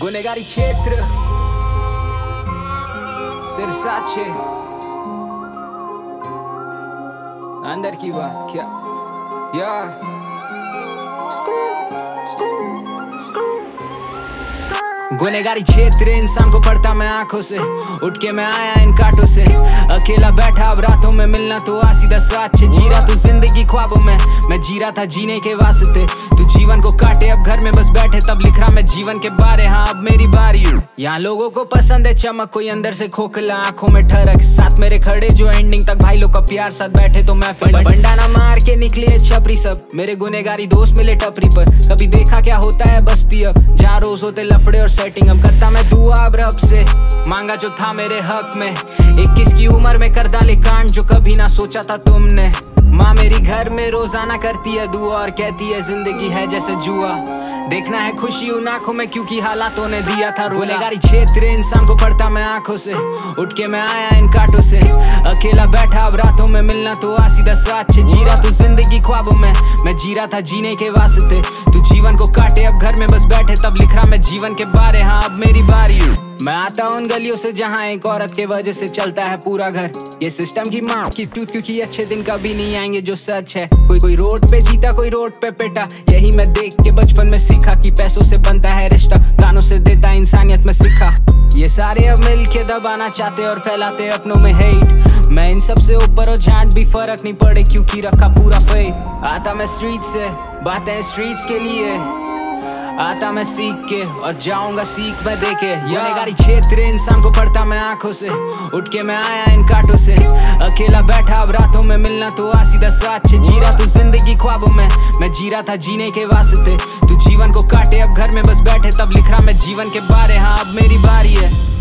गुनेगारी क्षेत्र सिरसाचे अंदर की बात क्या यार गुनेगारी क्षेत्र इंसान को पढ़ता मैं आंखों से, उठ के मैं आया इन कांटों से। अकेला बैठा अब रातों में मिलना तो आ सीधा साथ छे। जी रहा तू जिंदगी ख्वाबों में, मैं जी रहा था जीने के वास्ते। तू जीवन को काटे अब घर में बस बैठे, तब लिख रहा मैं जीवन के बारे। हाँ अब मेरी बारी। यहाँ लोगों को पसंद है चमक, कोई अंदर से खोखला आंखों में ठरक। साथ मेरे खड़े जो एंडिंग तक भाई लोग का प्यार साथ बैठे तो मैं फिर बंडाना मार के निकले छपरी सब। मेरे गुनेगारी दोस्त मिले टपरी पर, कभी देखा क्या होता है बस्ती अब, जहाँ रोज होते लफड़े और सेटिंग। अब करता मैं दुआ अब रब से, मांगा जो था मेरे हक में। 21 की उम्र में कर डाले कांड जो कभी ना सोचा था तुमने। माँ मेरी घर में रोजाना करती है दुआ और कहती है जिंदगी है जैसे जुआ, देखना है खुशी उन आंखों में क्योंकि हालातों ने दिया था रोला। गुनेगारी क्षेत्र इंसान को पढ़ता मैं आंखों से, उठ के मैं आया इन कांटों से। अकेला बैठा अब रातों में मिलना तो आ सीधा साथ छे। जी रहा तू जिंदगी ख्वाबों में, मैं जी रहा था जीने के वास्ते। तू जीवन को काटे अब घर में बस बैठे, तब लिख रहा मैं जीवन के बारे। हाँ अब मेरी बारी। मैं आता हूँ उन गलियों से जहाँ एक औरत के वजह से चलता है पूरा घर। ये सिस्टम की माँ की टूट, क्योंकि अच्छे दिन कभी नहीं आएंगे जो सच है। कोई रोड पे जीता, कोई रोड पे पिटा। यही मैं देख के बचपन में सीखा कि पैसों से बनता है रिश्ता, कानों से देता इंसानियत में सीखा। ये सारे अब मिल के दबाना चाहते और फैलाते अपनों में हेट। मैं इन सब से ऊपर और झांट भी फर्क नहीं पड़े क्योंकि रखा पूरा फेथ। आता मैं स्ट्रीट से, बातें स्ट्रीट्स के लिए। आता मैं सीख के और जाऊंगा सीख मैं देके। गुनेगारी क्षेत्र इंसान को पढ़ता मैं आंखों से, उठ के मैं आया इन कांटों से। अकेला बैठा अब रातों में मिलना तो आ सीधा साथ छे। जी रहा तू जिंदगी ख्वाबों में, मैं जी रहा था जीने के वास्ते। तू जीवन को काटे अब घर में बस बैठे, तब लिख रहा मैं जीवन के बारे। हाँ अब मेरी बारी है।